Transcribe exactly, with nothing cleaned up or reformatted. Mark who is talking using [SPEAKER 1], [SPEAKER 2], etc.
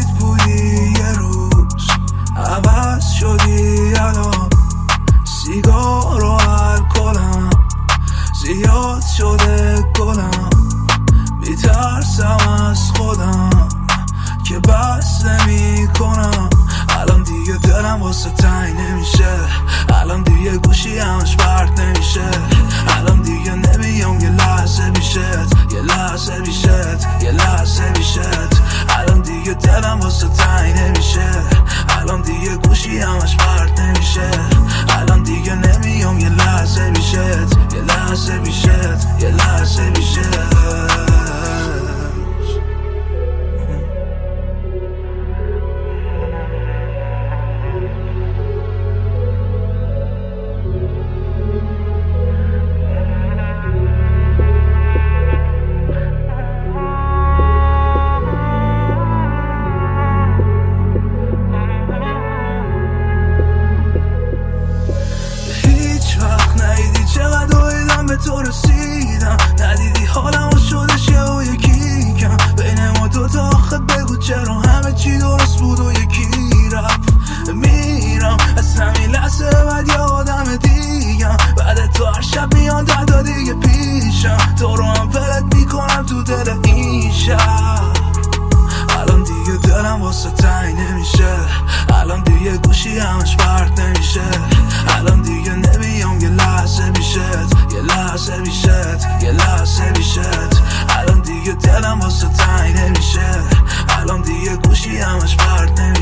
[SPEAKER 1] سویت بودی یه روز، عوض شدی الان. سیگار و الکلم زیاد شده گلم، میترسم از خودم که بس نمی کنم. الان دیگه دلم واسه تنگ نمیشه، الان دیگه گوشی همش برد نمیشه. الان دیگه نمیام یه لحظه بیشت، یه لحظه بیشت، یه لحظه بیشت. الان دیگه دلم واسه تنگ نمیشه، الان دیگه گوشی همش برد نمیشه. الان دیگه نمیام یه لحظه بیشت، یه لحظه بیشت، یه لحظه بیشت. به تو رسیدم، ندیدی حالم و شده شه و یکی کم. بین ما دوتا آخه بگو چرا همه چی درست بود و یکی رفت. میرم از همین لحظه بعد یه آدم دیگم، بعد تو هر شب میان ده تا دیگه پیشم. تو رو هم ولت میکنم تو دل این شب. الان دیگه دلم واسه تنگ نمیشه، الان دیگه گوشی همش برد نمیشه. الان دیگه نمیام یه لحظه بیشت، یه لحظه بیشت، یه لحظه بیشت. الان دیگه دلم واسه تنگ نمیشه، الان دیگه گوشی همش برد نمیشه.